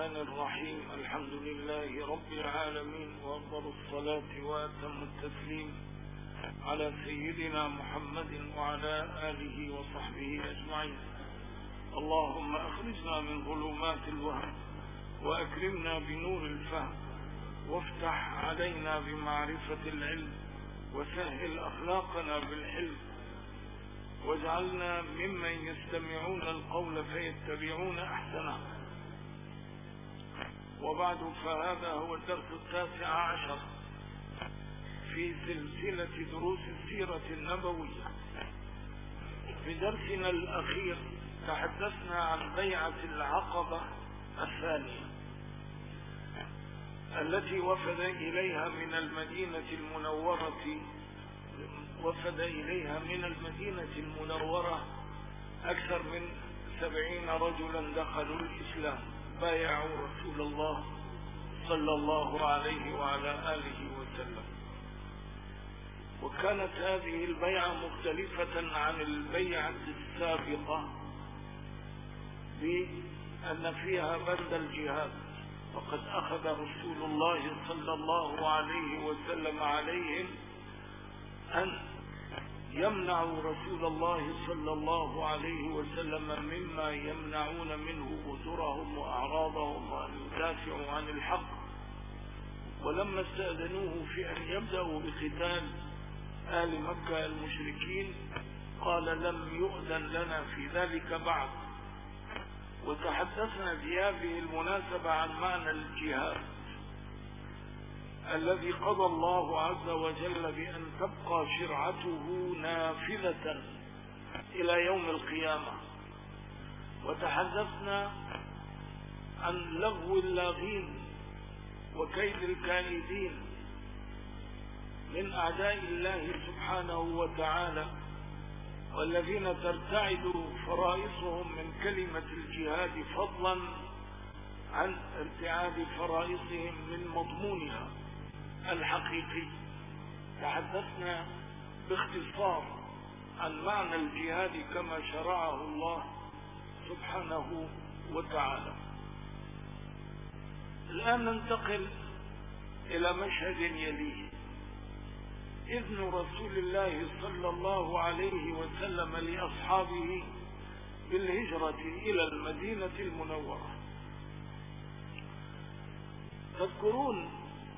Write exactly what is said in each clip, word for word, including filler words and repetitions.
الرحمن الرحيم. الحمد لله رب العالمين، وأفضل الصلاة وأتم التسليم على سيدنا محمد وعلى آله وصحبه أجمعين. اللهم أخرجنا من ظلمات الوهم وأكرمنا بنور الفهم، وافتح علينا بمعرفة العلم، وسهل أخلاقنا بالحلم، واجعلنا ممن يستمعون القول فيتبعون أحسنه. وبعد، فهذا هو الدرس التاسع عشر في سلسلة دروس السيرة النبوية. في درسنا الأخير تحدثنا عن بيعة العقبة الثانية التي وفد إليها من المدينة المنورة وفد إليها من المدينة المنورة أكثر من سبعين رجلا دخلوا الإسلام، بايعوا رسول الله صلى الله عليه وعلى آله وسلم. وكانت هذه البيعة مختلفة عن البيعة السابقة بأن فيها بند الجهاد، وقد أخذ رسول الله صلى الله عليه وسلم عليهم أن يمنعوا رسول الله صلى الله عليه وسلم مما يمنعون منه أسرهم وأعراضهم، وأن يدافعوا عن الحق. ولما استأذنوه في أن يبدأوا بقتال آل مكة المشركين قال: لم يؤذن لنا في ذلك بعد. وتحدثنا في هذه المناسبة عن معنى الجهاد الذي قضى الله عز وجل بأن تبقى شرعته نافذة إلى يوم القيامة. وتحدثنا عن لغو اللاغين وكيد الكائدين من أعداء الله سبحانه وتعالى، والذين ترتعد فرائصهم من كلمة الجهاد فضلا عن ارتعاد فرائصهم من مضمونها الحقيقي. تحدثنا باختصار عن معنى الجهاد كما شرعه الله سبحانه وتعالى. الآن ننتقل إلى مشهد يليه: إذن رسول الله صلى الله عليه وسلم لأصحابه بالهجرة إلى المدينة المنورة. تذكرون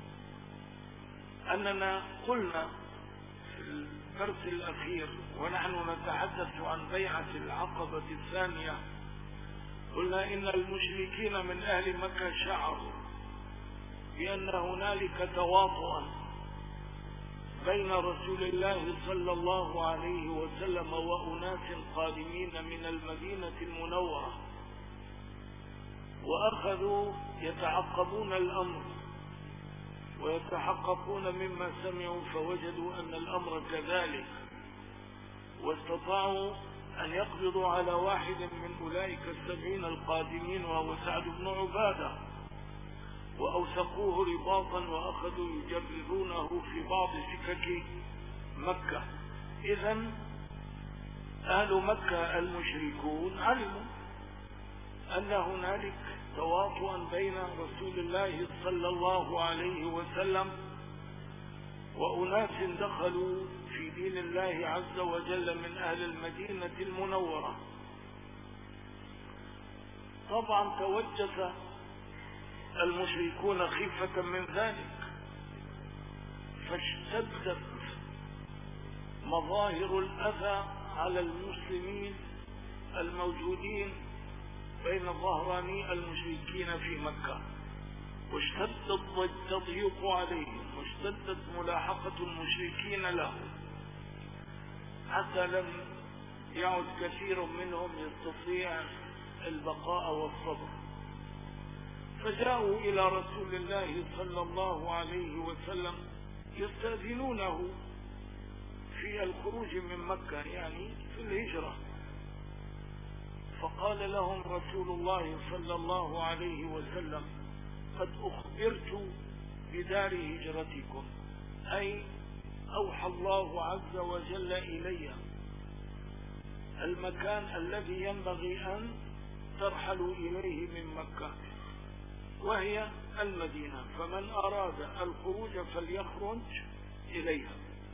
أننا قلنا في الدرس الأخير ونحن نتحدث عن بيعة العقبة الثانية، قلنا إن المشركين من أهل مكة شعروا بأن هنالك تواطؤا بين رسول الله صلى الله عليه وسلم وأناس قادمين من المدينة المنورة، وأخذوا يتعقبون الأمر ويتحققون مما سمعوا، فوجدوا أن الأمر كذلك، واستطاعوا أن يقبضوا على واحد من أولئك السبعين القادمين وهو سعد بن عبادة، وأوثقوه رباطا وأخذوا يجررونه في بعض سكك مكة. إذن أهل مكة المشركون علموا أن هنالك تواطؤا بين رسول الله صلى الله عليه وسلم وأناس دخلوا في دين الله عز وجل من أهل المدينة المنورة. طبعا توجس المشركون خيفة من ذلك، فاشتدت مظاهر الأذى على المسلمين الموجودين بين ظهراني المشركين في مكة، واشتد التضييق عليهم، واشتدت ملاحقة المشركين لهم، حتى لم يعد كثير منهم يستطيع البقاء والصبر. فجاءوا إلى رسول الله صلى الله عليه وسلم يستأذنونه في الخروج من مكة، يعني في الهجرة. فقال لهم رسول الله صلى الله عليه وسلم: قد أخبرت بدار هجرتكم، أي أوحى الله عز وجل إلي المكان الذي ينبغي أن ترحلوا إليه من مكة. وهي المدينة، فمن أراد الخروج فليخرج إليها.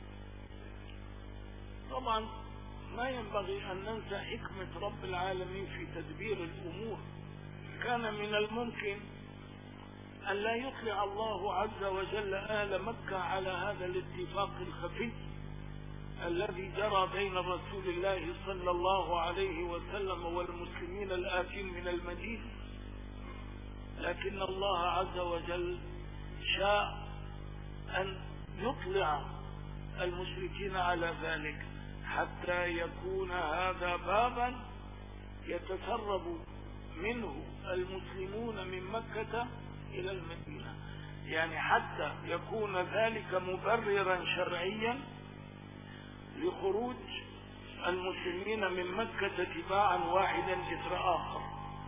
طبعا ما ينبغي أن ننسى حكمة رب العالمين في تدبير الأمور. كان من الممكن أن لا يطلع الله عز وجل أهل مكة على هذا الاتفاق الخفي الذي جرى بين رسول الله صلى الله عليه وسلم والمسلمين الآتين من المدينة، لكن الله عز وجل شاء أن يطلع المشركين على ذلك حتى يكون هذا بابا يتسرب منه المسلمون من مكة إلى المدينة، يعني حتى يكون ذلك مبررا شرعيا لخروج المسلمين من مكة تباعا واحدا إثر آخر.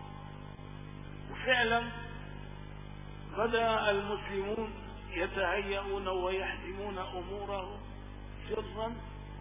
وفعلا بدأ المسلمون يتهيئون ويحزمون أمورهم سرا،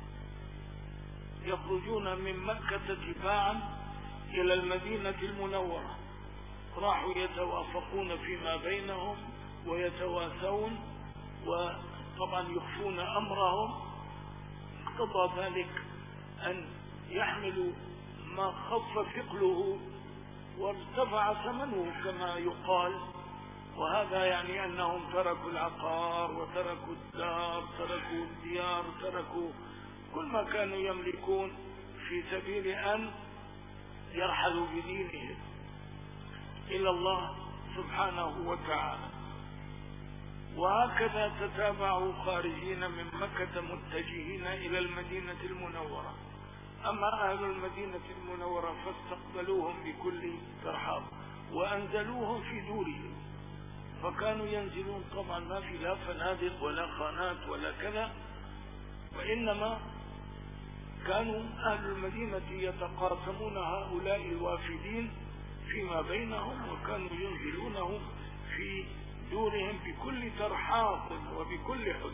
يخرجون من مكة تباعا إلى المدينة المنورة، راحوا يتوافقون فيما بينهم ويتواسون، وطبعا يخفون أمرهم. اقتضى ذلك أن يحملوا ما خف ثقله وارتفع ثمنه كما يقال، وهذا يعني أنهم تركوا العقار وتركوا الدار، تركوا الديار، تركوا كل ما كانوا يملكون في سبيل أن يرحلوا بدينهم إلى الله سبحانه وتعالى. وهكذا تتابعوا خارجين من مكة متجهين إلى المدينة المنورة. أما أهل المدينة المنورة فاستقبلوهم بكل ترحاب وأنزلوهم في دورهم، فكانوا ينزلون طبعا ما في لا فنادق ولا خانات ولا كذا، وإنما كانوا أهل المدينة يتقاسمون هؤلاء الوافدين فيما بينهم، وكانوا ينزلونهم في دورهم بكل ترحاب وبكل حب.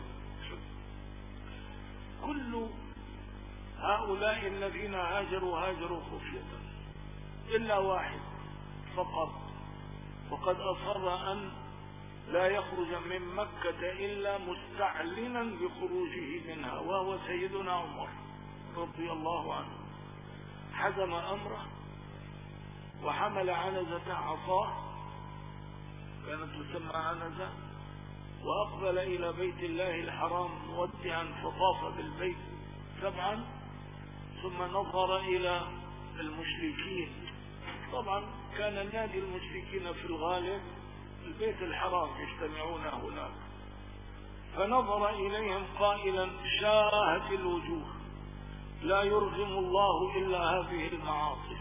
كل هؤلاء الذين هاجروا هاجروا خفية إلا واحد فقط، وقد أصر أن لا يخرج من مكة إلا مستعلنا بخروجه منها، وهو سيدنا عمر رضي الله عنه. حزم أمره وحمل عنزة عصاه كانت تسمى عنزة، وأقبل إلى بيت الله الحرام مودعا، فطاف بالبيت سبعا، ثم نظر إلى المشركين. طبعا كان نادي المشركين في الغالب البيت الحرام يجتمعون هناك، فنظر إليهم قائلا: شاهت الوجوه، لا يرغم الله إلا هذه المعاصي.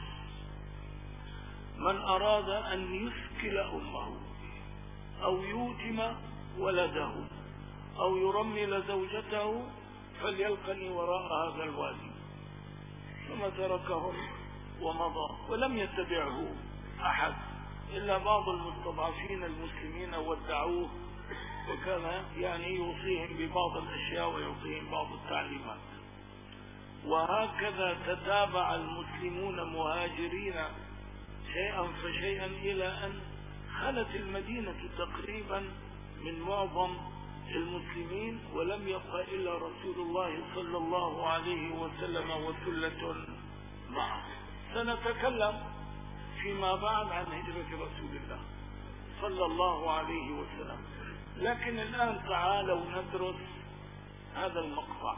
من أراد أن يثكل أمه أو يوتم ولده أو يرمل زوجته فليلقني وراء هذا الوادي. ثم تركهم ومضى، ولم يتبعه أحد إلا بعض المستضعفين المسلمين ودعوه، وكان يعني يوصيهم ببعض الأشياء ويعطيهم بعض التعليمات. وهكذا تتابع المسلمون مهاجرين شيئا فشيئا إلى أن خلت المدينة تقريبا من معظم المسلمين، ولم يبقى إلا رسول الله صلى الله عليه وسلم وثلة معه. سنتكلم فيما بعد عن هجرة رسول الله صلى الله عليه وسلم، لكن الآن تعالوا ندرس هذا المقطع،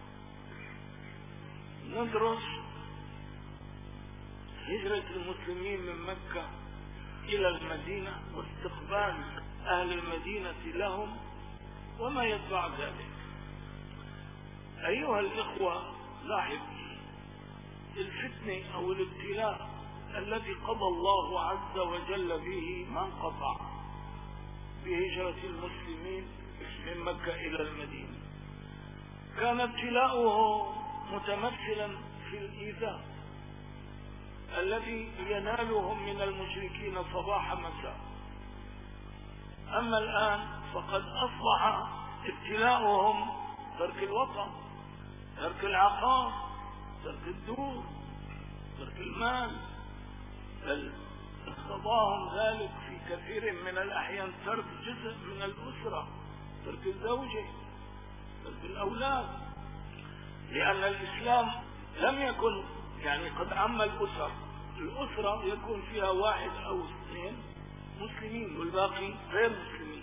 ندرس هجرة المسلمين من مكة إلى المدينة واستقبال أهل المدينة لهم وما يتبع ذلك. أيها الإخوة، لاحظ الفتنة أو الابتلاء الذي قضى الله عز وجل به ما انقطع بهجرة المسلمين من مكة إلى المدينة. كان ابتلاؤه متمثلا في الإيذاء الذي ينالهم من المشركين صباح مساء. أما الآن فقد أصبح ابتلاؤهم ترك الوطن، ترك العقار، ترك الدور، ترك المال، بل اقتضاهم ذلك في كثير من الأحيان ترك جزء من الأسرة، ترك الزوجة، ترك الأولاد، لأن الإسلام لم يكن يعني قد عم الأسر. الأسرة يكون فيها واحد أو اثنين مسلمين والباقي غير مسلمين،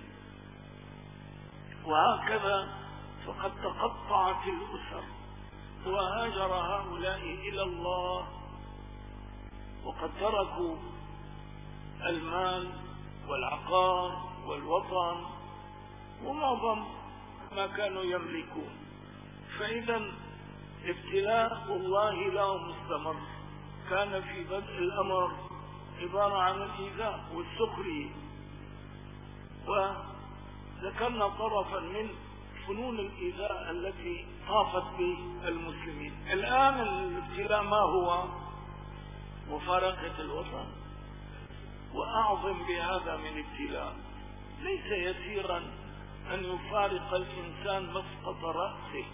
وهكذا فقد تقطعت الأسر وهاجر هؤلاء إلى الله، وقد تركوا المال والعقار والوطن ومعظم ما كانوا يملكون. فإذا ابتلاء الله لهم مستمر. كان في بدء الأمر عبارة عن الإيذاء والسخرية، وذكرنا طرفا من فنون الإيذاء التي طافت بالمسلمين. الآن الابتلاء ما هو؟ مفارقة الوطن، وأعظم بهذا من ابتلاء. ليس يسيرا أن يفارق الإنسان مسقط رأسه،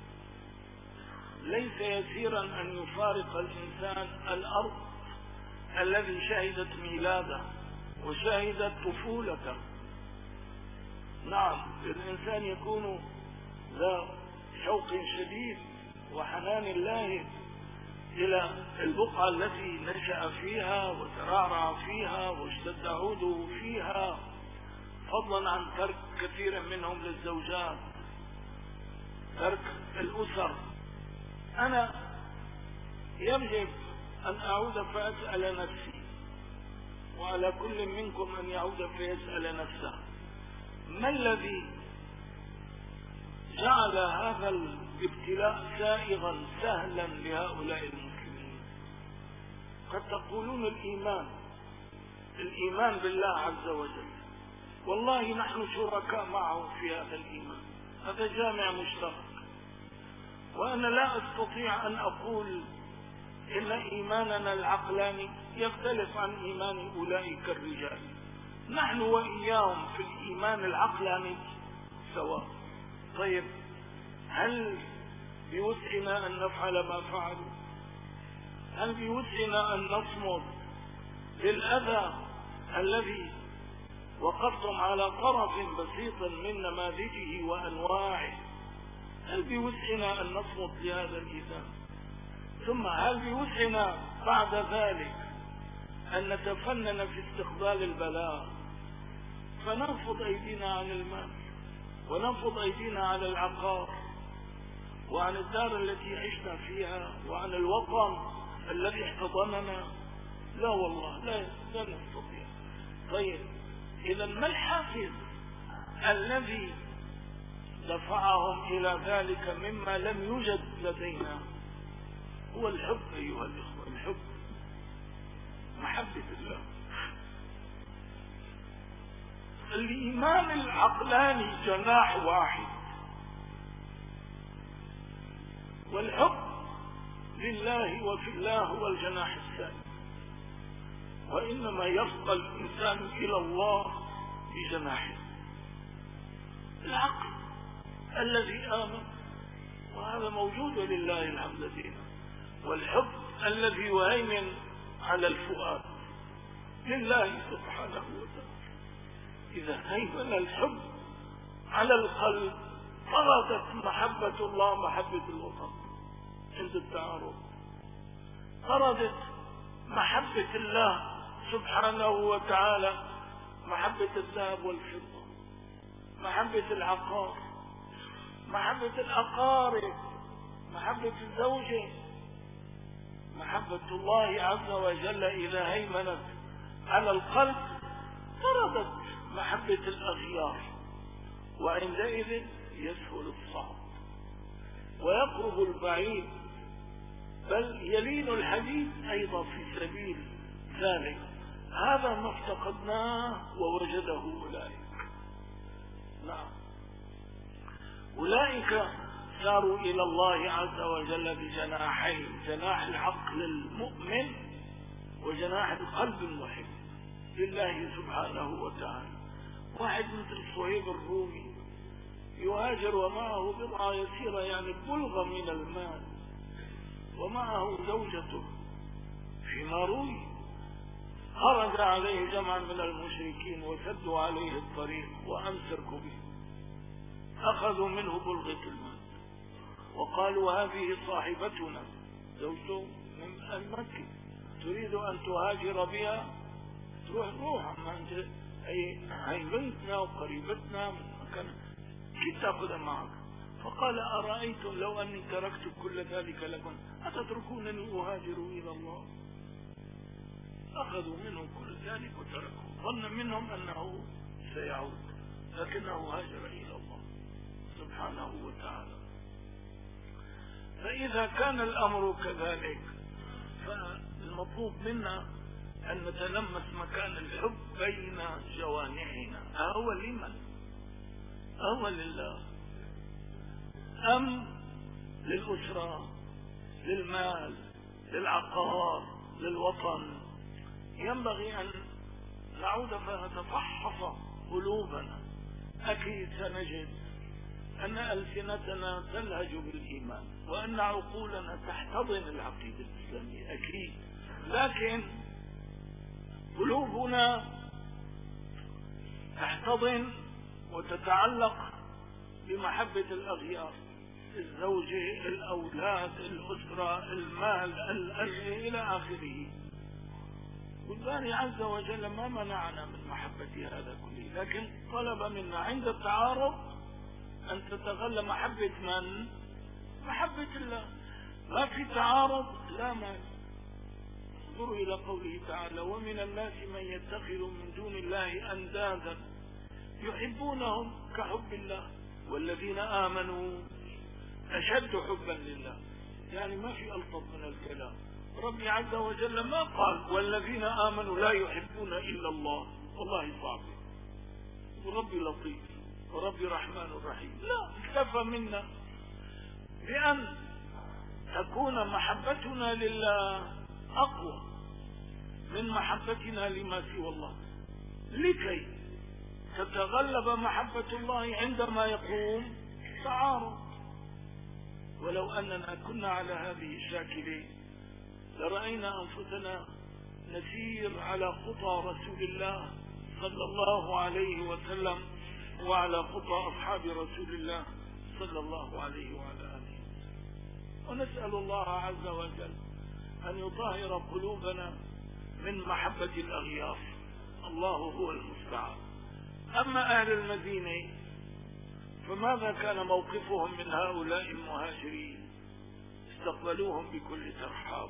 ليس يسيرا أن يفارق الإنسان الأرض الذي شهدت ميلاده وشهدت طفولته. نعم، الإنسان يكون ذا شوق شديد وحنان الله إلى البقعة التي نشأ فيها وترعرع فيها واشتد عوده فيها، فضلا عن ترك كثير منهم للزوجات، ترك الأسر. أنا يجب أن أعود فأسأل نفسي، وعلى كل منكم أن يعود فيسأل نفسه: ما الذي جعل هذا الابتلاء سائغا سهلا لهؤلاء المسلمين؟ قد تقولون الإيمان، الإيمان بالله عز وجل، والله نحن شركاء معه في هذا الإيمان، هذا جامع مشترك. وأنا لا أستطيع أن أقول إن إيماننا العقلاني يختلف عن إيمان أولئك الرجال. نحن وإياهم في الإيمان العقلاني سواء. طيب، هل بوسعنا أن نفعل ما فعلوا؟ هل بوسعنا أن نصمد للأذى الذي وقفتم على طرف بسيط من نماذجه وأنواعه؟ هل بوسعنا أن نصمد لهذا الإيذاء؟ ثم هل بوسعنا بعد ذلك أن نتفنن في استقبال البلاء فننفض أيدينا عن المال وننفض أيدينا عن العقار وعن الدار التي عشنا فيها وعن الوطن الذي احتضننا؟ لا والله، لا, لا نستطيع. طيب، إذا ما الحافز الذي دفعهم إلى ذلك مما لم يوجد لدينا؟ هو الحب أيها الإخوة، الحب، محبة الله. الإيمان العقلاني جناح واحد، والحب لله وفي الله هو الجناح الثاني. وإنما يفضل الإنسان إلى الله بجناحه. العقل الذي آمن، وهذا موجود لله الحمد لله، والحب الذي يهيمن على الفؤاد لله سبحانه وتعالى. إذا هيمن الحب على القلب طردت محبة الله محبة الوطن عند التعارض، طردت محبة الله سبحانه وتعالى محبة الذهب والفضة، محبة العقار، محبة الأقارب، محبة الزوجة. محبة الله عز وجل إذا هيمنت على القلب طردت محبة الأغيار، وعندئذ يسهل الصعب ويقرب البعيد، بل يلين الحديد أيضا في سبيل ذلك. هذا ما افتقدناه ووجده أولئك. نعم، أولئك ساروا إلى الله عز وجل بجناحين: جناح العقل المؤمن وجناح القلب المحب لله سبحانه وتعالى. واحد مثل صهيب الرومي يهاجر ومعه بضعة يسيرة، يعني بلغة من المال، ومعه زوجته فيما روي خرج عليه جمع من المشركين وسدوا عليه الطريق وأمسكوا به، أخذوا منه بلغة المال وقالوا هذه صاحبتنا زوجته من المكي تريد أن تهاجر بها، تروح روح، ما أنت أي هي بنتنا وقريبتنا من مكان كيف تأخذها معك؟ فقال أرأيتم لو أني تركت كل ذلك لكم أتتركونني أهاجر إلى الله؟ أخذوا منه كل ذلك وتركوا، ظن منهم أنه سيعود، لكنه هاجر إلى الله سبحانه وتعالى. فإذا كان الأمر كذلك فالمطلوب منا أن نتلمس مكان الحب بين جوانحنا، أهو لمن؟ أهو لله أم للأسرة، للمال، للعقار، للوطن؟ ينبغي أن نعود فنتفحص قلوبنا. أكيد سنجد أن ألسنتنا تلهج بالإيمان وأن عقولنا تحتضن العقيدة الإسلامية أكيد، لكن قلوبنا تحتضن وتتعلق بمحبة الأغيار، الزوجة، الأولاد، الأسرة، المال، إلى آخره. والباري عز وجل ما منعنا من محبة هذا كله، لكن طلب منا عند التعارض أن تتغلى محبة من؟ محبة الله. ما في تعارض لا مال. انظروا إلى قوله تعالى ومن الناس من يتخذ من دون الله أندادا يحبونهم كحب الله والذين آمنوا أشد حبا لله. يعني ما في ألطف من الكلام. ربي عز وجل ما قال والذين آمنوا لا يحبون إلا الله، والله صعب، وربي لطيف وربي رحمن رحيم. لا، اكتفى منا بأن تكون محبتنا لله أقوى من محبتنا لما سوى الله، لكي تتغلب محبة الله عندما يقوم تعارض. ولو أننا كنا على هذه الشاكلة لرأينا أنفسنا نسير على خطى رسول الله صلى الله عليه وسلم وعلى خطى أصحاب رسول الله صلى الله عليه وعلى آله. ونسأل الله عز وجل أن يطهر قلوبنا من محبة الأغيار، الله هو المستعان. أما أهل المدينة فماذا كان موقفهم من هؤلاء المهاجرين؟ استقبلوهم بكل ترحاب،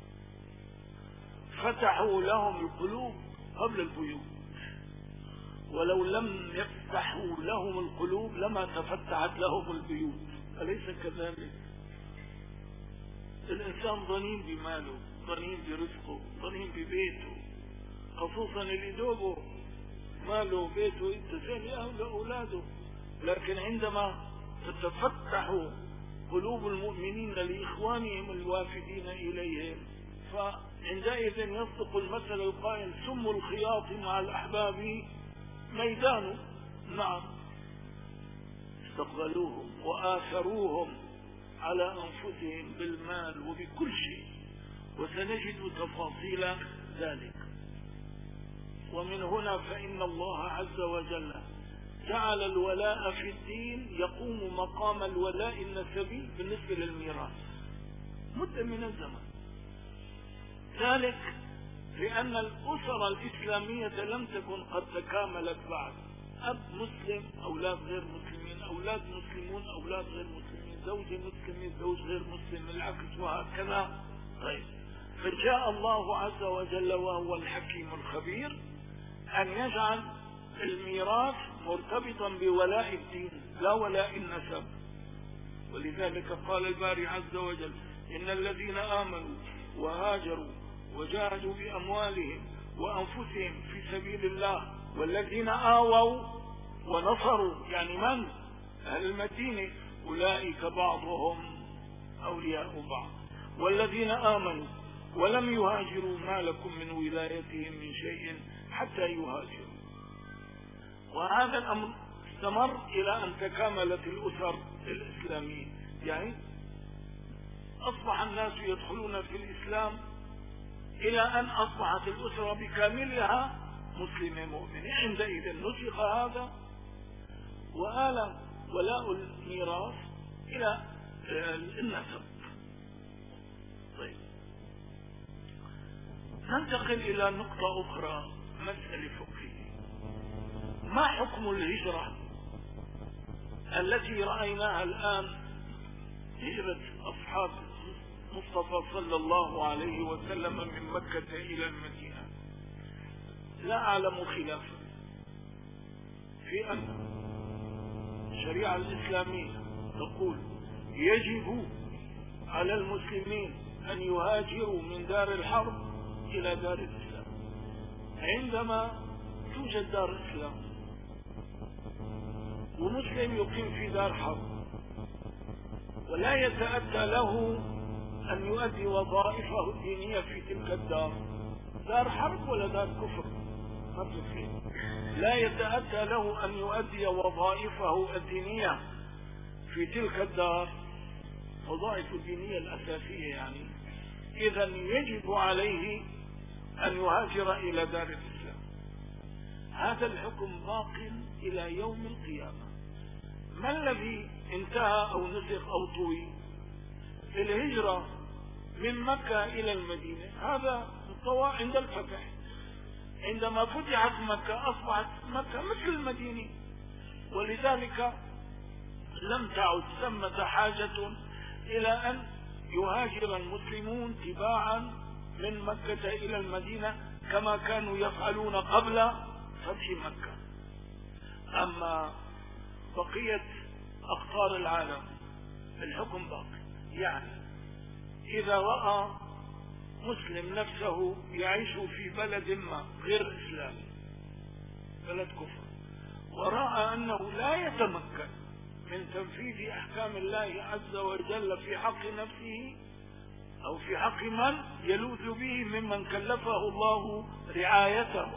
فتحوا لهم القلوب قبل البيوت، ولو لم يفتحوا لهم القلوب لما تفتحت لهم البيوت، أليس كذلك؟ الإنسان ضنين بماله، ضنين برزقه، ضنين ببيته، خصوصا اللي دوبه ماله بيته يتسال له لأولاده. لكن عندما تتفتح قلوب المؤمنين لإخوانهم الوافدين إليهم فعندئذ يصدق المثل القائل سم الخياط مع الأحباب ميدان. نعم، استقبلوهم وآثروهم على أنفسهم بالمال وبكل شيء، وسنجد تفاصيل ذلك. ومن هنا فإن الله عز وجل جعل الولاء في الدين يقوم مقام الولاء النسبي بالنسبة للميراث مدة من الزمن، ذلك لأن الأسرة الإسلامية لم تكن قد تكاملت بعد، أب مسلم، أولاد غير مسلمين، أولاد مسلمون، أولاد غير مسلمين، زوج مسلم، زوج غير مسلم، العكس، وهكذا. طيب، فجاء الله عز وجل وهو الحكيم الخبير أن يجعل الميراث مرتبطا بولاء الدين لا ولاء النسب. ولذلك قال الباري عز وجل إن الذين آمنوا وهاجروا وجاهدوا بأموالهم وأنفسهم في سبيل الله والذين آووا ونصروا، يعني من؟ أهل المدينة، أولئك بعضهم أولياء بعض. والذين آمنوا ولم يهاجروا ما لكم من ولايتهم من شيء حتى يهاجروا. وهذا الأمر استمر إلى أن تكاملت الأسر الإسلامية، يعني أصبح الناس يدخلون في الإسلام إلى أن أصبحت الأسرة بكاملها مسلمة مؤمنة. عندئذ نسخ هذا وآل ولاء الميراث إلى النسب. طيب، ننتقل إلى نقطة أخرى، مسألة فقهية. ما حكم الهجرة التي رأيناها الآن، هجرة أصحاب مصطفى صلى الله عليه وسلم من مكة إلى المدينة؟ لا أعلم خلافا في أن الشريعة الإسلامية تقول يجب على المسلمين أن يهاجروا من دار الحرب إلى دار الإسلام عندما توجد دار إسلام، ومسلم يقيم في دار حرب ولا يتأتى له أن يؤدي وظائفه الدينية في تلك الدار، دار حرب ولا دار كفر، لا يتأتى له أن يؤدي وظائفه الدينية في تلك الدار، وظائف الدينية الأساسية يعني. إذا يجب عليه أن يهاجر إلى دار الإسلام. هذا الحكم باق إلى يوم القيامة. ما الذي انتهى أو نسخ أو طوي؟ الهجرة من مكة إلى المدينة هذا طوى عند الفتح. عندما فتحت مكة أصبحت مكة مثل المدينة، ولذلك لم تعد ثمة حاجة إلى أن يهاجر المسلمون تباعا من مكة إلى المدينة كما كانوا يفعلون قبل فتح مكة. أما بقية أقطار العالم الحكم باقي. يعني إذا رأى مسلم نفسه يعيش في بلد ما غير إسلامي، بلد كفر، ورأى أنه لا يتمكن من تنفيذ أحكام الله عز وجل في حق نفسه أو في حق من يلوذ به ممن كلفه الله رعايته،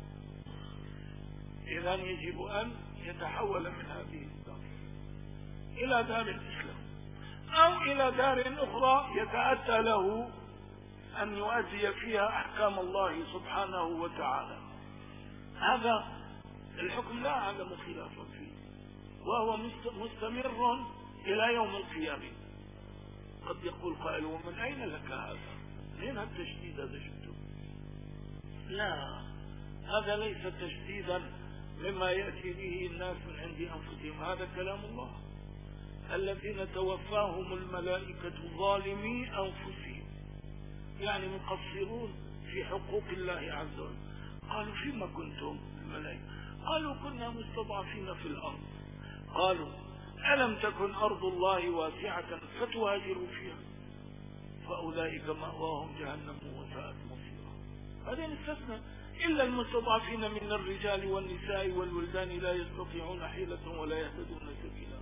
إذن يجب أن يتحول من هذه الدار إلى دار الإسلام أو إلى دار أخرى يتأتى له أن يؤدي فيها أحكام الله سبحانه وتعالى. هذا الحكم لا أعلم خلافا فيه، وهو مستمر إلى يوم القيامة. قد يقول قائل ومن أين لك هذا؟ من التشديد هذا جبته؟ لا، هذا ليس تشديدا مما يأتي به الناس من عند أنفسهم، هذا كلام الله. الذين توفاهم الملائكة ظالمي أنفسهم، يعني مقصرون في حقوق الله عز وجل. قالوا فيما كنتم الملائكة؟ قالوا كنا مستضعفين في الأرض. قالوا ألم تكن أرض الله واسعة فتهاجروا فيها فأولئك مأواهم جهنم وساءت مصيرا. هذا يستثنى إلا المستضعفين من الرجال والنساء والولدان لا يستطيعون حيلة ولا يهتدون سبيلا.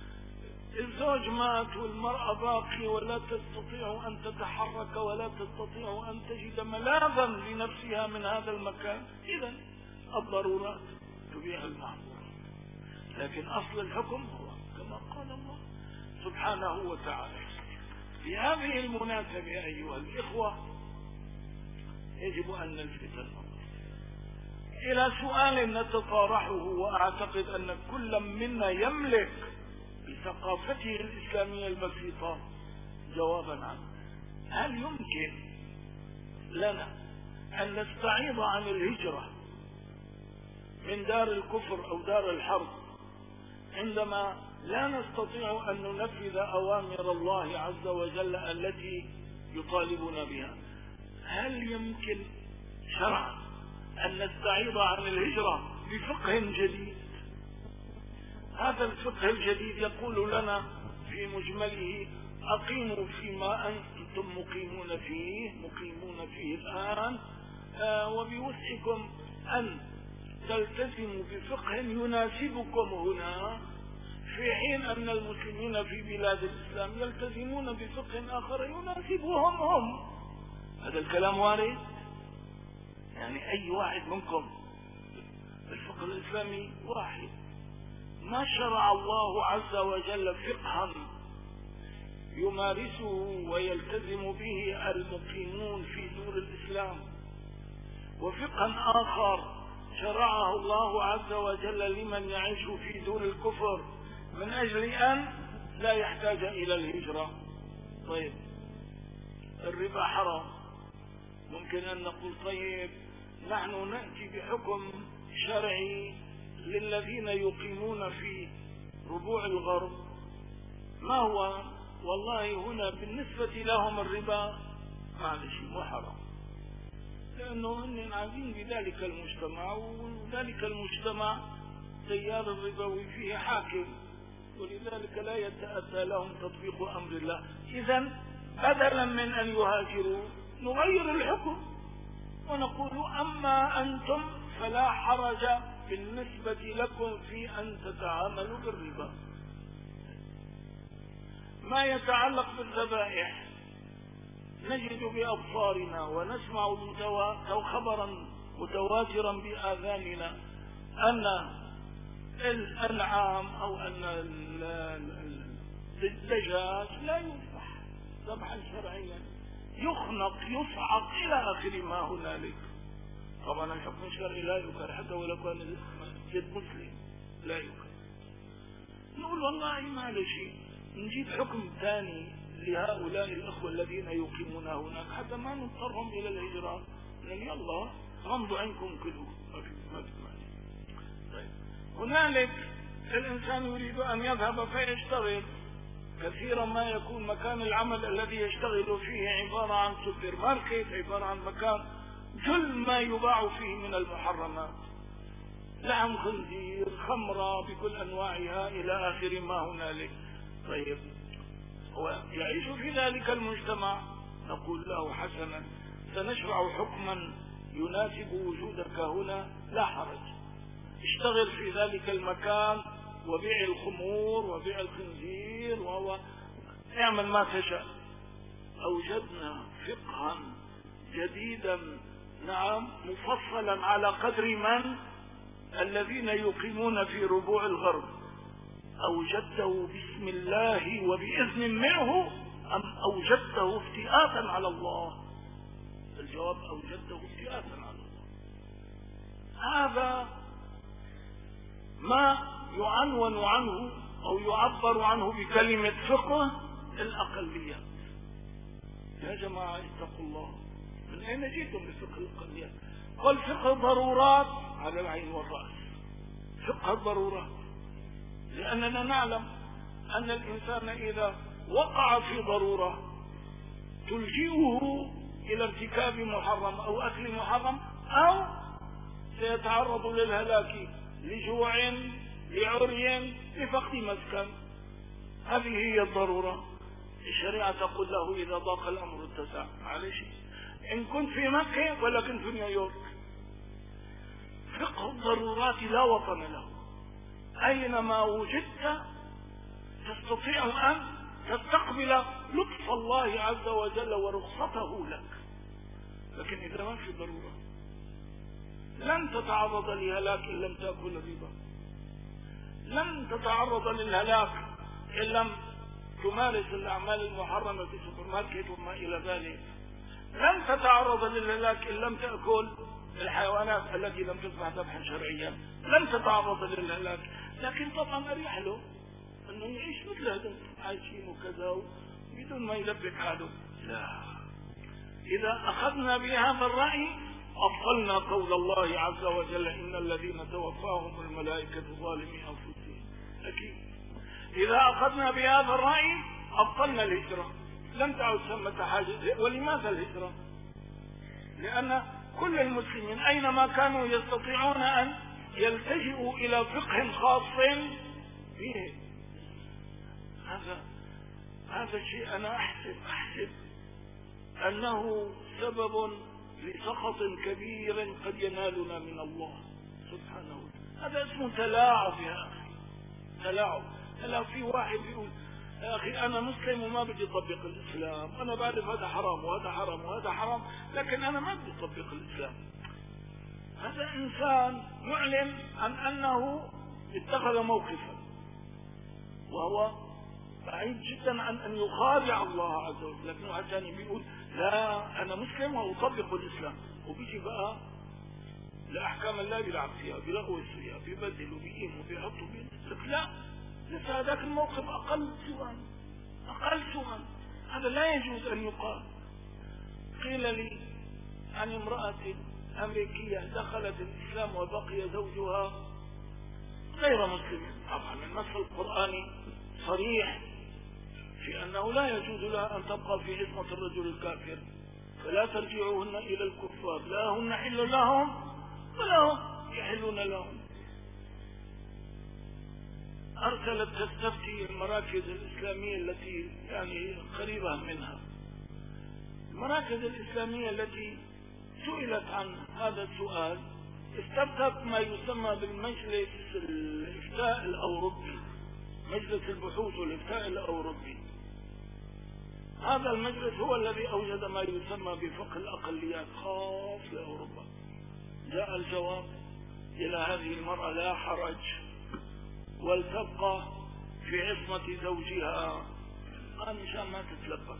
الزوج مات والمرأة باقية ولا تستطيع أن تتحرك ولا تستطيع أن تجد ملاذا لنفسها من هذا المكان، إذن الضرورات تبيح المحظورات. لكن أصل الحكم هو كما قال الله سبحانه وتعالى. بهذه المناسبة أيها الإخوة يجب أن نلفت النظر إلى سؤال نتطارحه، وأعتقد أن كل منا يملك بثقافته الإسلامية البسيطة جوابا عنه. هل يمكن لنا أن نستعيض عن الهجرة من دار الكفر أو دار الحرب عندما لا نستطيع أن ننفذ أوامر الله عز وجل التي يطالبنا بها؟ هل يمكن شرعا أن نستعيض عن الهجرة بفقه جديد؟ هذا الفقه الجديد يقول لنا في مجمله أقيموا فيما أنتم مقيمون فيه مقيمون فيه الآن، آه وبوسعكم أن تلتزموا بفقه يناسبكم هنا، في حين أن المسلمين في بلاد الإسلام يلتزمون بفقه آخر يناسبهم هم. هذا الكلام وارد؟ يعني أي واحد منكم الفقه الإسلامي واحد، ما شرع الله عز وجل فقها يمارسه ويلتزم به المقيمون في دور الإسلام، وفقها آخر شرعه الله عز وجل لمن يعيش في دور الكفر من أجل أن لا يحتاج إلى الهجرة. طيب الربا حرام، ممكن أن نقول طيب نحن نأتي بحكم شرعي للذين يقيمون في ربوع الغرب، ما هو؟ والله هنا بالنسبة لهم الربا معلش مو حرام، لأنه هم عايزين بذلك المجتمع، وذلك المجتمع تيار الربوي فيه حاكم، ولذلك لا يتأتى لهم تطبيق أمر الله. إذن بدلا من أن يهاجروا نغير الحكم ونقول أما أنتم فلا حرج بالنسبة لكم في أن تتعاملوا بالربا. ما يتعلق بالذبائح نجد بأبصارنا ونسمع خبرا متواترا بآذاننا أن الأنعام أو أن الدجاج لا يذبح ذبحا شرعيا، يخنق يصعق إلى آخر ما هنالك. طبعا الحكم الشرعي لا يكره حتى ولو كان جد مسلم لا يكره. نقول والله ما له شيء، نجيب حكم ثاني لهؤلاء الأخوة الذين يقيمون هناك حتى ما نضطرهم إلى الهجرة، يلا غمضوا عنكم كله. طيب هنالك الإنسان يريد أن يذهب فيشتغل، كثيرا ما يكون مكان العمل الذي يشتغل فيه عبارة عن سوبر ماركت، عبارة عن مكان جل ما يباع فيه من المحرمات، لحم خنزير، خمرة بكل أنواعها إلى آخر ما هنالك. طيب هو يعيش في ذلك المجتمع، نقول له حسنا سنشرع حكما يناسب وجودك هنا، لا حرج، اشتغل في ذلك المكان وبيع الخمور وبيع الخنزير وهو اعمل ما تشاء. أوجدنا فقها جديدا نعم مفصلا على قدر من الذين يقيمون في ربوع الغرب، أوجدته بسم الله وبإذن منه أم أوجدته افتئاتا على الله؟ الجواب أوجدته افتئاتا على الله. هذا ما يعنون عنه أو يعبر عنه بكلمة فقه الأقليات. يا جماعة اتقوا الله، من أين جئتم بفقه الأقليات؟ قل فقه ضرورات على العين والرأس، فقه الضرورات، لأننا نعلم أن الإنسان إذا وقع في ضرورة تلجئه إلى ارتكاب محرم أو أكل محرم أو سيتعرض للهلاك لجوع لعري لفقد مسكن. هذه هي الضرورة. الشريعة تقول له إذا ضاق الأمر اتسع، معلش إن كنت في مكة ولا كنت في نيويورك. فقه الضرورات لا وطن له، أينما وجدت تستطيع أن تستقبل لطف الله عز وجل ورخصته لك. لكن إذا ما في ضرورة لن تتعرض لهلاك إن لم تأكل الربا، لن تتعرض للهلاك إن لم تمارس الأعمال المحرمة في السوبر ماركت وما إلى ذلك، لن تتعرض للهلاك إن لم تأكل الحيوانات التي لم تذبح ذبحا شرعيا، لن تتعرض للهلاك. لكن طبعا أريح له أنه يعيش مثل هذا عايشين وكذا بدون ما يلبك حاله. لا، إذا أخذنا بهذا الرأي أبطلنا قول الله عز وجل إن الذين توفاهم الملائكة ظالمي أنفسهم. أكيد إذا أخذنا بهذا الرأي أبطلنا الهجرة، لم تعد ثمة حاجة. ولماذا الهجرة؟ لأن كل المسلمين أينما كانوا يستطيعون أن يلتجئوا إلى فقه خاص به. هذا هذا الشيء أنا أحسب أحسب أنه سبب لسخط كبير قد ينالنا من الله سبحانه وتعالى. هذا اسمه تلاعب يا أخي، تلاعب. هلا في واحد يقول يا أخي أنا مسلم وما بدي أطبق الإسلام، أنا بعرف هذا حرام وهذا حرام وهذا حرام، لكن أنا ما بدي أطبق الإسلام. هذا إنسان يعلن عن أنه اتخذ موقفا، وهو بعيد جدا عن أن يخادع الله عز وجل. لكن واحد ثاني بيقول لا أنا مسلم وأطبق الإسلام، وبيجي بقى لأحكام الله بيلعب فيها، بيلغوص فيها، بيبدل وبيقيم وبيحط وبينسك. لا، لسه هذاك الموقف أقل سوءا، أقل سوءا. هذا لا يجوز أن يقال. قيل لي عن امرأة أمريكية دخلت الإسلام وبقي زوجها غير مسلم. طبعا النص القرآني صريح في أنه لا يجوز لها أن تبقى في عصمة الرجل الكافر، فلا ترجعوهن إلى الكفار، لا هن حل لهم ولا هم يحلون لهم. أرسلت تستفتي المراكز الإسلامية التي يعني قريبة منها. المراكز الإسلامية التي سئلت عن هذا السؤال استفتت ما يسمى بالمجلس الإفتاء الأوروبي، مجلس البحوث والإفتاء الأوروبي. هذا المجلس هو الذي أوجد ما يسمى بفقه الأقليات خاص لأوروبا. جاء الجواب إلى هذه المرأة لا حرج، ولتبقى في عصمة زوجها مشان ما تتلبك.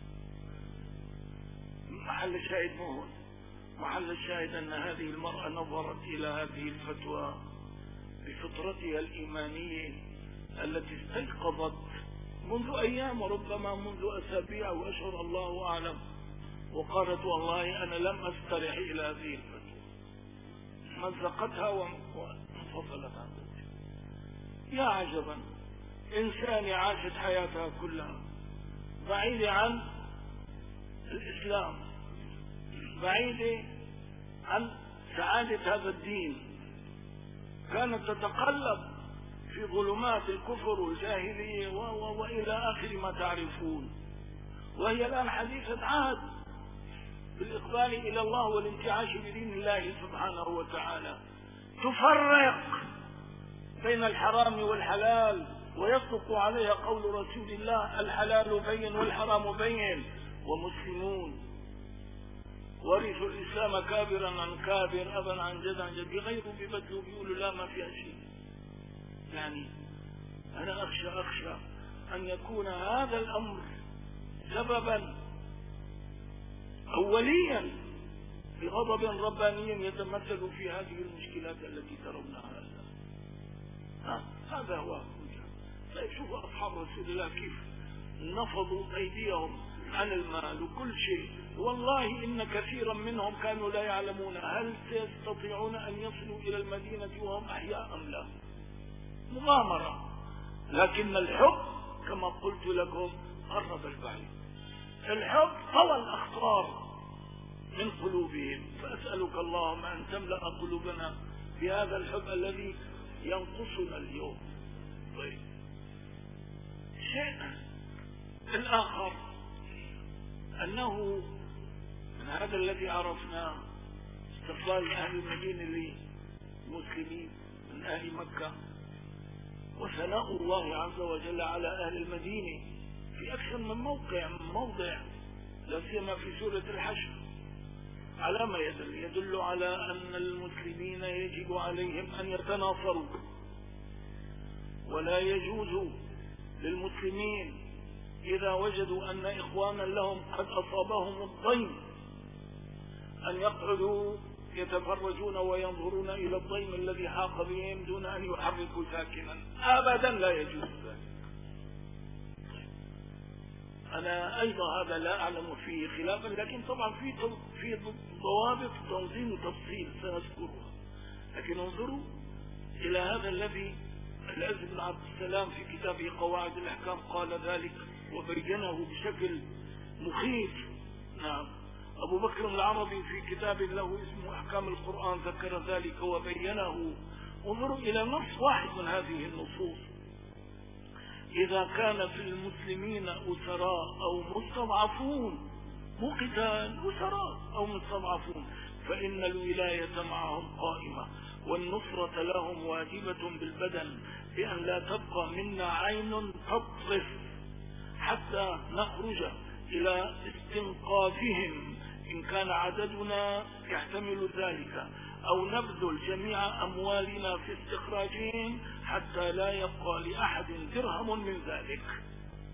محل الشاهد مو هون، محل الشاهد أن هذه المرأة نظرت إلى هذه الفتوى بفطرتها الإيمانية التي استيقظت منذ أيام وربما منذ أسابيع وأشهر الله أعلم، وقالت والله أنا لم أسترح إلى هذه الفتوى. مزقتها وانفصلت عن ذلك. يا عجبا، إنسان عاشت حياتها كلها بعيدة عن الإسلام، بعيدة عن سعادة هذا الدين، كانت تتقلب في ظلمات الكفر والجاهلية وإلى آخر ما تعرفون، وهي الآن حديثة عهد بالإقبال إلى الله والانتعاش بدين الله سبحانه وتعالى، تفرق بين الحرام والحلال، ويصدق عليها قول رسول الله الحلال بين والحرام بين، ومسلمون ورثوا الإسلام كابرا عن كابر أبا عن جد عن جد بغيره ببدلوا بيقولوا لا ما فيها شيء. يعني أنا أخشى أخشى أن يكون هذا الأمر سببا أوليا بغضب رباني يتمثل في هذه المشكلات التي ترونها الآن. هذا هو. طيب شوفوا أصحاب رسول الله كيف نفضوا أيديهم عن المال وكل شيء. والله إن كثيرا منهم كانوا لا يعلمون هل سيستطيعون أن يصلوا إلى المدينة وهم أحياء أم لا. مغامرة، لكن الحب كما قلت لكم قرب البعيد. الحب طوى الأخطار من قلوبهم، فأسألك اللهم أن تملأ قلوبنا بهذا الحب الذي ينقصنا اليوم. طيب شيء الآخر أنه من هذا الذي عرفناه استقبال أهل المدينة للمسلمين من أهل مكة، وثناء الله عز وجل على أهل المدينة في أكثر من موقع من موضع، لا سيما في سورة الحشر. على ما يدل؟ يدل على أن المسلمين يجب عليهم أن يتناصروا، ولا يجوز للمسلمين إذا وجدوا أن إخوانا لهم قد أصابهم الضيم أن يقعدوا يتفرجون وينظرون إلى الضيم الذي حاق بهم دون أن يحركوا ساكنا. أبدا لا يجوز ذلك. أنا أيضا هذا لا أعلم فيه خلافا، لكن طبعا في في ضوابط تنظيم وتفصيل سنذكرها. لكن انظروا إلى هذا الذي العز بن عبد السلام في كتابه قواعد الأحكام قال ذلك وبينه بشكل مخيف. نعم، أبو بكر العربي في كتاب له اسمه أحكام القرآن ذكر ذلك وبينه. انظروا إلى نص واحد من هذه النصوص: إذا كان في المسلمين أسراء أو مستضعفون، مو قتال، أسراء أو مستضعفون، فإن الولاية معهم قائمة والنصرة لهم واجبة بالبدن، بأن لا تبقى منا عين تطرف حتى نخرج إلى استنقاذهم إن كان عددنا يحتمل ذلك، أو نبذل جميع أموالنا في استخراجهم حتى لا يبقى لأحد درهم من ذلك.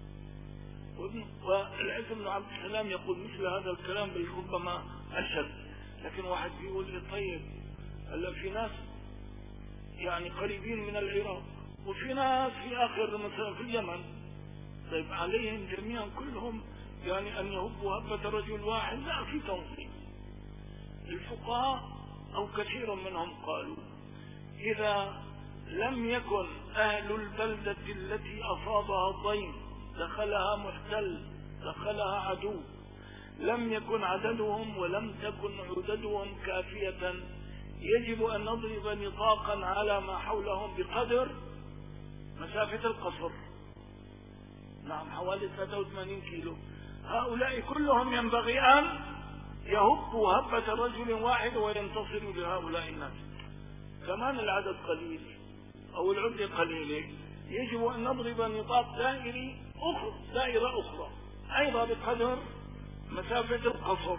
والعز بن عبد السلام يقول مثل هذا الكلام بل ربما أشد. لكن واحد بيقول لي طيب هلا في ناس يعني قريبين من العراق وفي ناس في آخر مثلا في اليمن، طيب عليهم جميعا كلهم يعني أن يهبوا هبة رجل واحد؟ لا، في تنظيم. الفقهاء أو كثير منهم قالوا إذا لم يكن أهل البلدة التي أصابها الضيم دخلها محتل دخلها عدو لم يكن عددهم ولم تكن عددهم كافية، يجب أن نضرب نطاقا على ما حولهم بقدر مسافة القصر. نعم، حوالي ثلاثة وثمانين كيلو. هؤلاء كلهم ينبغي أن يهبوا هبة رجل واحد وينتصروا لهؤلاء الناس. كمان العدد قليل أو العدة قليلة، يجب أن نضرب نطاق دائري أخرى دائرة أخرى أيضا بقدر مسافة القصر.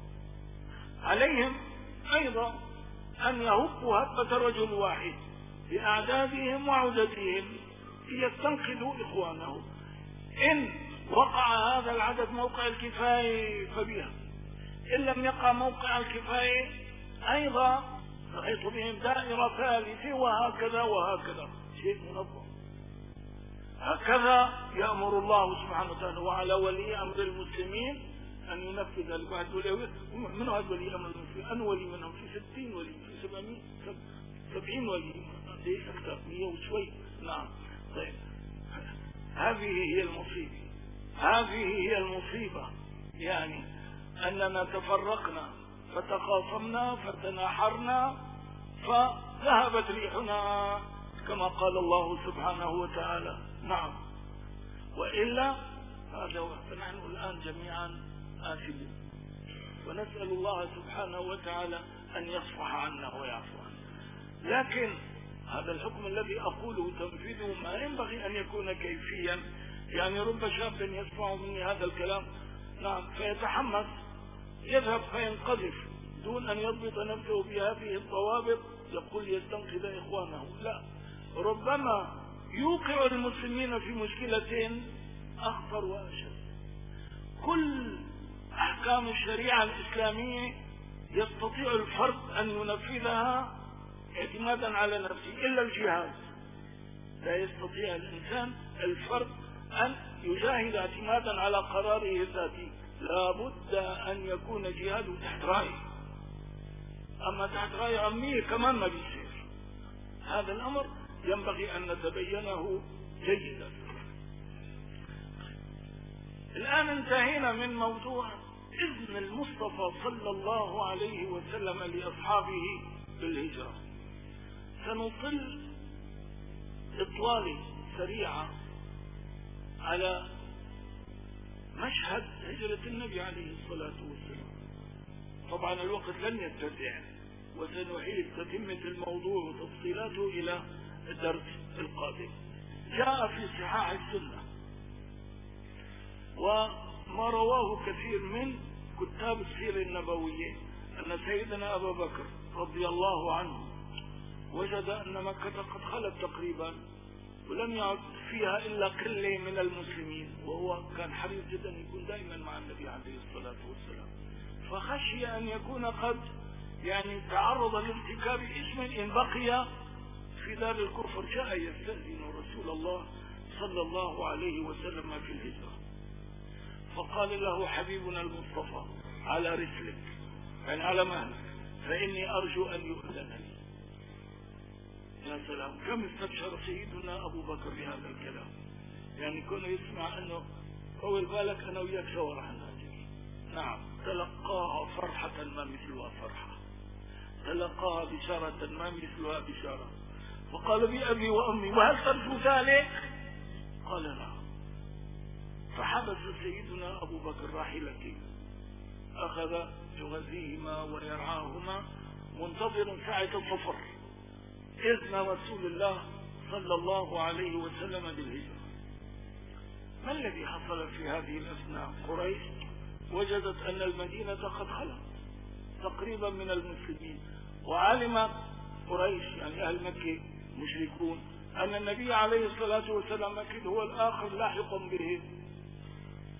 عليهم أيضا أن يهبوا هبة رجل واحد بأعدادهم وعددهم ليستنقذوا إخوانهم. إن وقع هذا العدد موقع الكفاية فبها، إن لم يقع موقع الكفاية أيضا رأيت بهم دائرة ثالثة، وهكذا وهكذا، شيء منظم. هكذا يأمر الله سبحانه وتعالى. وعلى ولي أمر المسلمين أن ينفذ ذلك. واحد يقول من هذا ولي أمر المسلمين؟ أنا ولي منهم في ستين ولي، في سبعين سبعين ولي، ليس أكثر، مية وشوي. نعم. طيب، هذه هي المصيبة، هذه هي المصيبة، يعني أننا تفرقنا فتخاصمنا فتناحرنا فذهبت ريحنا كما قال الله سبحانه وتعالى. نعم، وإلا هذا هو. فنحن الآن جميعا آثمين، ونسأل الله سبحانه وتعالى أن يصفح عنا ويعفو عنا. لكن هذا الحكم الذي أقوله تنفيذه ما ينبغي أن يكون كيفيا. يعني رب شاب يسمع مني هذا الكلام، نعم، فيتحمس يذهب فينقذف دون أن يضبط نفسه بهذه الضوابط، يقول يستنقذ إخوانه. لا، ربما يوقع المسلمين في مشكلة أخطر وأشد. كل أحكام الشريعة الإسلامية يستطيع الفرد أن ينفذها اعتمادا على نفسه إلا الجهاد. لا يستطيع الإنسان الفرد أن يجاهد اعتمادا على قراره الذاتي، لا بد أن يكون جهاده تحت راية. أما تحت راية عمية كمان ما بيصير. هذا الأمر ينبغي أن نتبينه جيدا. الآن انتهينا من موضوع إذن المصطفى صلى الله عليه وسلم لأصحابه بالهجرة. سنطل إطلالة سريعة على مشهد هجرة النبي عليه الصلاة والسلام. طبعا الوقت لن يتسع، وسنحيل تتمة الموضوع وتفصيلاته إلى الدرس القادم. جاء في صحاح السنة وما رواه كثير من كتاب السيرة النبوية أن سيدنا أبا بكر رضي الله عنه وجد أن مكة قد خلت تقريبا ولم يعد فيها إلا قلة من المسلمين، وهو كان حريص جدا يكون دائما مع النبي عليه الصلاة والسلام، فخشي أن يكون قد يعني تعرض لارتكاب اسم إن بقي في دار الكفر. جاء يستأذن رسول الله صلى الله عليه وسلم في الهجرة، فقال له حبيبنا المصطفى على رسلك، يعني على مهلك، فإني أرجو أن يؤذن لي. يا سلام، كم استبشر سيدنا أبو بكر بهذا الكلام. يعني كونه يسمع أنه طول بالك أنا وياك سوا رح نهاجر. نعم، تلقاها فرحة ما مثلها فرحة، تلقاها بشارة ما مثلها بشارة. فقال بأبي وأمي وهل ترجو ذلك؟ قال لا. فحبس سيدنا أبو بكر راحلته، أخذ يغذيهما ويرعاهما منتظر ساعة السفر إذن رسول الله صلى الله عليه وسلم بالهجرة. ما الذي حصل في هذه الأثناء؟ قريش وجدت أن المدينة قد خلت تقريبا من المسلمين، وعلم قريش يعني أهل مكة مشركون أن النبي عليه الصلاة والسلام أكيد هو الآخر لاحق به،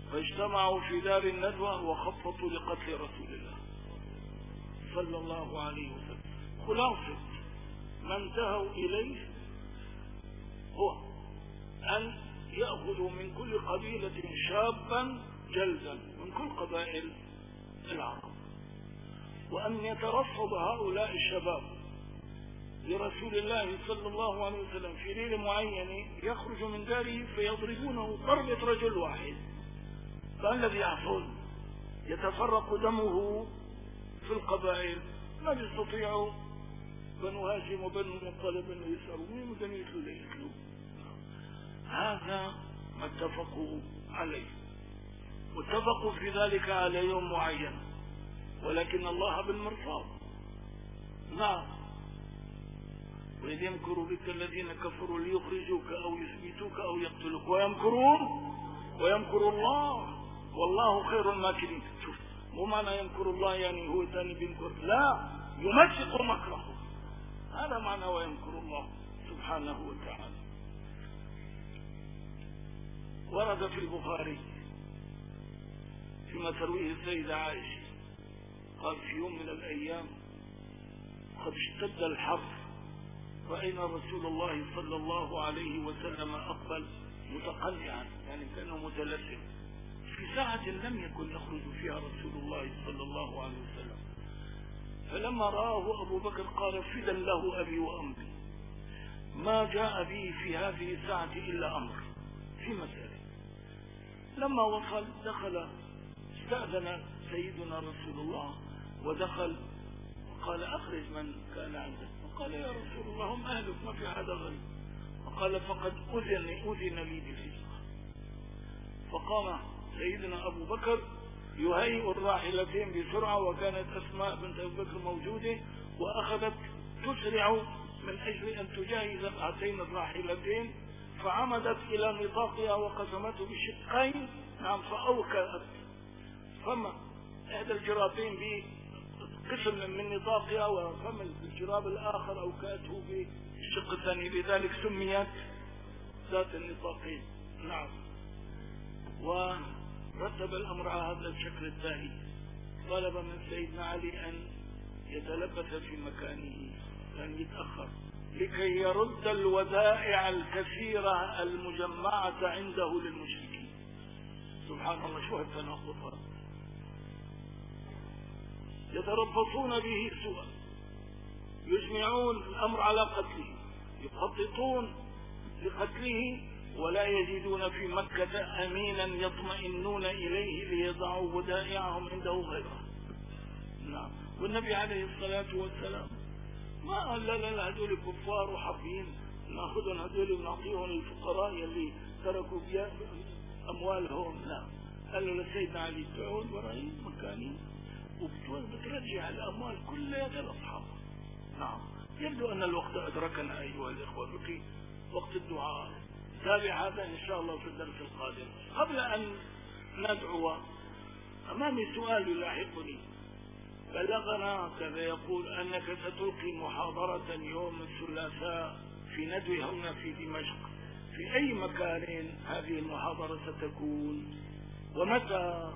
فاجتمعوا في دار الندوة وخططوا لقتل رسول الله صلى الله عليه وسلم. خلاصة ما انتهوا إليه هو أن يأخذوا من كل قبيلة شابا جلدا من كل قبائل العرب، وأن يترصد هؤلاء الشباب لرسول الله صلى الله عليه وسلم في ليلة معينة، يخرج من داره فيضربونه ضربة رجل واحد، فالذي يحصل يتفرق دمه في القبائل، ما بيستطيعوا بنو هاشم وبنو مطلب أن يسألوا مين بدهم يتلوا ليتلوا. هذا ما اتفقوا عليه، واتفقوا في ذلك على يوم معين، ولكن الله بالمرصاد. نعم، وإذ يمكر بك الذين كفروا ليخرجوك أو يثبتوك أو يقتلوك ويمكرون ويمكر الله والله خير الماكرين. شوف، مو معنى يمكر الله يعني هو ثاني بيمكر، لا، يمسك مكره، هذا معنى ويمكر الله سبحانه وتعالى. ورد في البخاري فيما ترويه السيدة عائشة قال في يوم من الأيام قد اشتد الحر، رأينا رسول الله صلى الله عليه وسلم أقبل متقنعا، يعني كأنه متلثم في ساعة لم يكن يخرج فيها رسول الله صلى الله عليه وسلم. فلما رآه أبو بكر قال فدا له أبي وأمي، ما جاء بي في هذه الساعة إلا أمر في مسألة. لما وصل دخل استأذن سيدنا رسول الله ودخل وقال أخرج من كان عنده، وقال يا رسول الله هم أهلك ما في هذا غريب. وقال فقد أذن أذن لي بالهجرة. فقام سيدنا أبو بكر يهيئ الراحلتين بسرعة، وكانت أسماء بنت أبو بكر موجودة وأخذت تسرع من أجل أن تجهز هاتين الراحلتين، فعمدت إلى نطاقها وقسمته بشقين. نعم، فأوكأت فما إحدى الجرابين بقسم من نطاقها، وفم الجراب الآخر أوكأته بالشق الثاني، لذلك سميت ذات النطاقين. نعم، ورتب الأمر على هذا الشكل التالي: طلب من سيدنا علي أن يتلبس في مكانه لن يتأخر لكي يرد الودائع الكثيرة المجمعة عنده للمشركين. سبحان الله، شو هالتناقض! يتربصون به سوءا، يجمعون الأمر على قتله، يخططون لقتله، ولا يجدون في مكة أمينا يطمئنون إليه ليضعوا ودائعهم عنده غيره. نعم، والنبي عليه الصلاة والسلام ما قال لا لا هدول كفار وحربين ناخذهم هدول ونعطيهم للفقراء يلي تركوا أموالهم، لا، قال له لسيدنا علي تعود وراي مكاني وبترجع الأموال كلها للأصحاب. نعم، يبدو أن الوقت أدركنا أيها الإخوة، بقي وقت الدعاء. تابع هذا إن شاء الله في الدرس القادم. قبل أن ندعو أمامي سؤال يلاحقني. بلغنا كذا يقول أنك ستلقي محاضرة يوم الثلاثاء في ندوة هنا في دمشق، في أي مكان هذه المحاضرة ستكون ومتى؟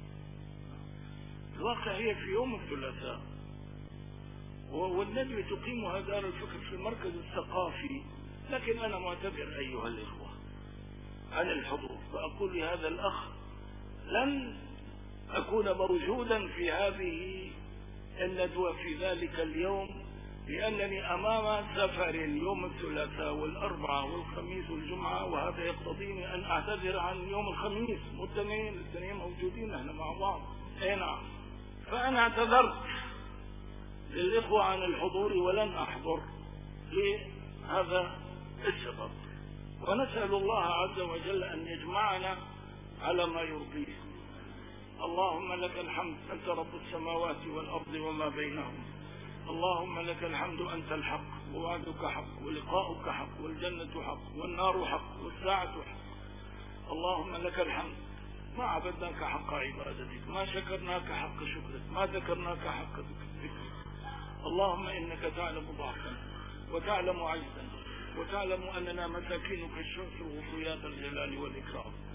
الواقع هي في يوم الثلاثاء، والندوة تقيمها دار الفكر في المركز الثقافي، لكن أنا معتذر أيها الإخوة عن الحضور، فأقول لهذا الأخ لن أكون موجودا في هذه الندوة في ذلك اليوم، لأنني أمام سفر يوم الثلاثاء والأربعاء والخميس والجمعة، وهذا يقتضيني أن أعتذر عن يوم الخميس. متنين الاثنين موجودين احنا مع بعض. اي نعم، فأنا اعتذرت للإخوة عن الحضور ولن أحضر لهذا السبب، ونسأل الله عز وجل أن يجمعنا على ما يرضيه. اللهم لك الحمد، أنت رب السماوات والأرض وما بينهم. اللهم لك الحمد، أنت الحق ووعدك حق ولقاؤك حق والجنة حق والنار حق والساعة حق. اللهم لك الحمد، ما عبدناك حق عبادتك، ما شكرناك حق شكرك، ما ذكرناك حق ذكرك. اللهم إنك تعلم ضعفنا وتعلم عجزنا وتعلم أننا مساكينك الشرف وغفريات الجلال والإكرام.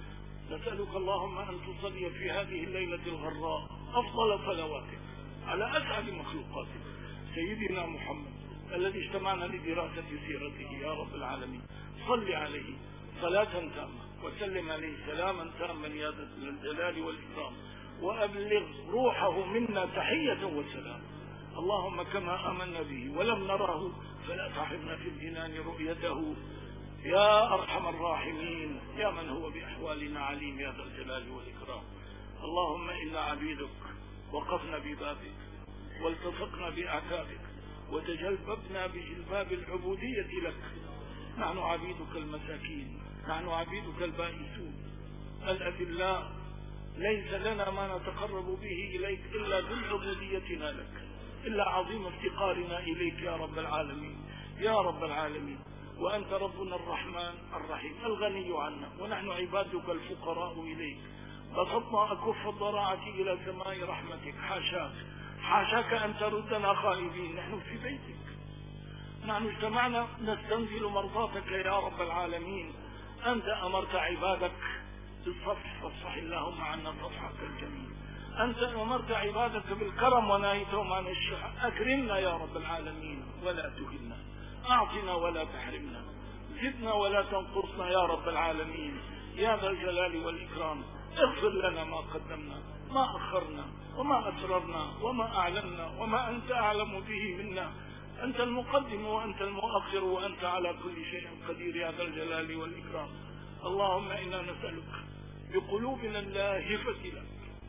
نسألك اللهم أن تصلي في هذه الليلة الغراء أفضل صلواتك على أسعد مخلوقاتك سيدنا محمد الذي اجتمعنا لدراسة سيرته يا رب العالمين. صل عليه صلاة تامة وسلم عليه سلاما تاما يا ذا الجلال والإكرام، وأبلغ روحه منا تحية وسلام. اللهم كما آمنا به ولم نراه فلا تحرمنا في الجنان رؤيته يا أرحم الراحمين يا من هو بأحوالنا عليم يا ذا الجلال والإكرام. اللهم إنا عبيدك وقفنا ببابك والتصقنا بأعتابك وتجلببنا بجلباب العبودية لك. نحن عبيدك المساكين، نحن عبيدك البائسون الأذلاء، ليس لنا ما نتقرب به إليك إلا بالعبوديتنا لك، إلا عظيم افتقارنا إليك يا رب العالمين يا رب العالمين. وأنت ربنا الرحمن الرحيم الغني عنا، ونحن عبادك الفقراء إليك. بسطنا أكف الضراعة إلى سماء رحمتك، حاشاك حاشاك أن تردنا خائبين، نحن في بيتك، نحن اجتمعنا نستنزل مرضاتك يا رب العالمين. أنت أمرت عبادك بالصفح فاصفح اللهم عنا صفحك الجميل. أنت أمرت عبادك بالكرم ونهيتهم عن الشح. أكرمنا يا رب العالمين ولا تهنا، أعطنا ولا تحرمنا، زدنا ولا تنقصنا يا رب العالمين يا ذا الجلال والإكرام. اغفر لنا ما قدمنا ما أخرنا وما أسررنا وما أعلنا وما أنت أعلم به منا. أنت المقدم وأنت المؤخر وأنت على كل شيء قدير يا ذا الجلال والإكرام. اللهم إنا نسألك بقلوبنا اللاهفة لك،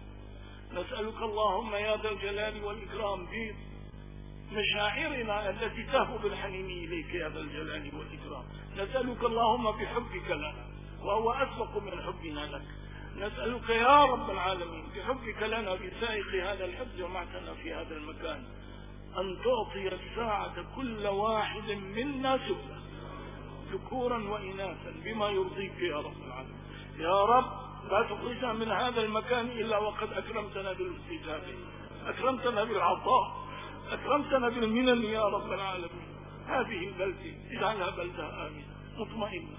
نسألك اللهم يا ذا الجلال والإكرام بمشاعرنا التي تهو بالحنين إليك يا ذا الجلال والإكرام. نسألك اللهم بحبك لنا وهو أسبق من حبنا لك. نسألك يا رب العالمين بحبك لنا بسائق هذا الحب جمعتنا في هذا المكان أن تعطي الساعة كل واحد منا سبلا ذكورا وإناثا بما يرضيك يا رب العالمين. يا رب لا تخرجنا من هذا المكان إلا وقد أكرمتنا بالاستجابة، أكرمتنا بالعطاء، أكرمتنا بالمنن يا رب العالمين. هذه البلدة اجعلها بلدة آمنة مطمئنة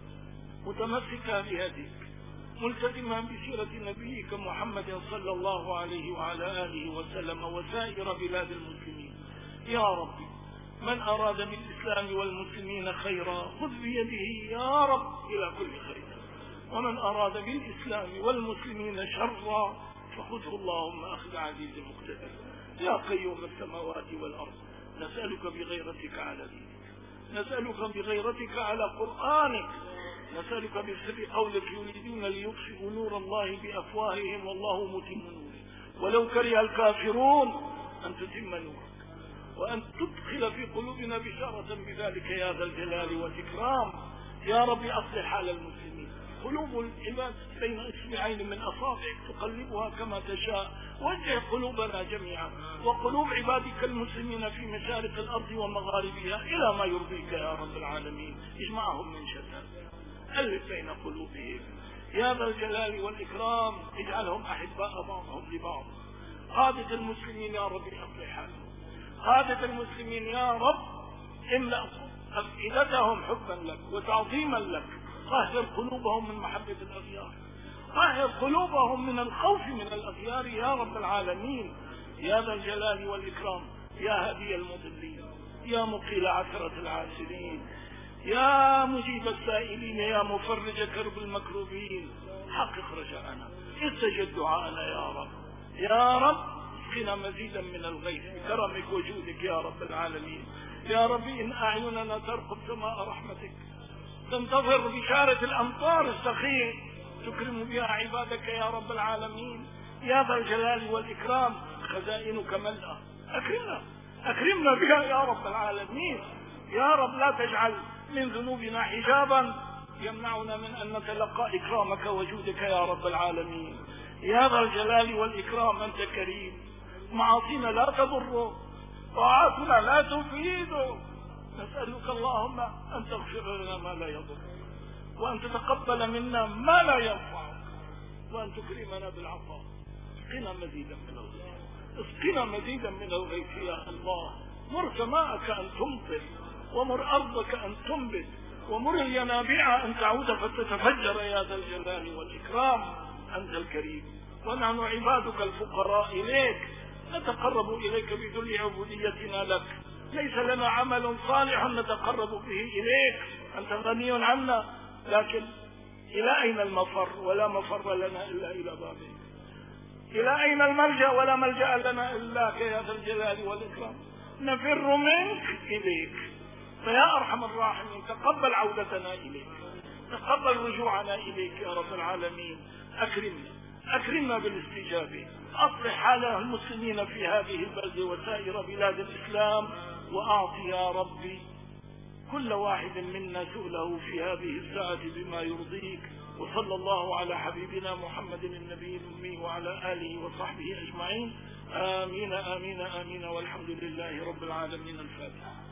متمسكة بهديك ملتزما بسيرة نبيك محمد صلى الله عليه وعلى آله وسلم وسائر بلاد المسلمين. يا ربي من أراد بالإسلام والمسلمين خيرا خذ بيده يا رب إلى كل خير، ومن أراد بالإسلام والمسلمين شرا فخذه اللهم أخذ عزيز مقتدر. يا قيوم السماوات والأرض نسألك بغيرتك على دينك، نسألك بغيرتك على قرآنك، نسألك بسر قولك يريدون ليطفئوا نور الله بأفواههم والله متم نوره ولو كره الكافرون أن تتم نورك وأن تدخل في قلوبنا بشارة بذلك يا ذا الجلال والإكرام. يا رب أصلح حال المسلمين، قلوب العباد بين إصبعين من أصابعك تقلبها كما تشاء. وجه قلوبنا جميعا وقلوب عبادك المسلمين في مشارق الأرض ومغاربها إلى ما يرضيك يا رب العالمين. اجمعهم من شتى، ألف بين قلوبهم يا ذا الجلال والإكرام. اجعلهم أحباء بعضهم لبعض. قادة المسلمين يا رب أصلح حالهم، قادة المسلمين يا رب املأ أفئدتهم حبا لك وتعظيما لك. طهر قلوبهم من محبة الأغيار، طهر قلوبهم من الخوف من الأغيار يا رب العالمين يا ذا الجلال والإكرام. يا هدي المضلين، يا مقيل عثرة العاسرين، يا مجيب السائلين، يا مفرج كرب المكروبين، حقق رجاءنا، استجب دعاءنا يا رب. يا رب اسقنا مزيدا من الغيث بكرمك وجودك يا رب العالمين. يا رب إن أعيننا ترقب سماء رحمتك تنتظر بشارة الأمطار السخية تكرم بها عبادك يا رب العالمين يا ذا الجلال والإكرام. خزائنك ملأة، أكرمنا أكرمنا بها يا رب العالمين. يا رب لا تجعل من ذنوبنا حجابا يمنعنا من أن نتلقى إكرامك وجودك يا رب العالمين يا ذا الجلال والإكرام. أنت كريم، معاصينا لا تضر، طاعاتنا لا تفيد. نسألك اللهم أن تغفر لنا ما لا يضر، وأن تتقبل منا ما لا ينفع، وأن تكرمنا بالعطاء. اسقنا مزيدا من الغيث، اسقنا مزيدا من الغيث يا الله. مر سماءك أن تمطر، ومر أرضك أن تنبت، ومر الينابيع أن تعود فتتفجر يا ذا الجلال والإكرام. أنت الكريم ونحن عبادك الفقراء إليك، نتقرب إليك بذل عبوديتنا لك. ليس لنا عمل صالح نتقرب به إليك، أنت غني عنا، لكن إلى أين المفر؟ ولا مفر لنا إلا إلى بابك. إلى أين الملجأ؟ ولا ملجأ لنا إلاك يا ذا الجلال والإكرام. نفر منك إليك، فيا أرحم الراحمين تقبل عودتنا إليك، تقبل رجوعنا إليك يا رب العالمين. أكرمنا أكرمنا بالاستجابة، أصلح حال المسلمين في هذه البلد وسائر بلاد الإسلام، وأعطي يا ربي كل واحد منا سؤله في هذه الساعة بما يرضيك. وصلى الله على حبيبنا محمد النبي الأمي وعلى آله وصحبه أجمعين. آمين آمين آمين، والحمد لله رب العالمين. الفاتحة.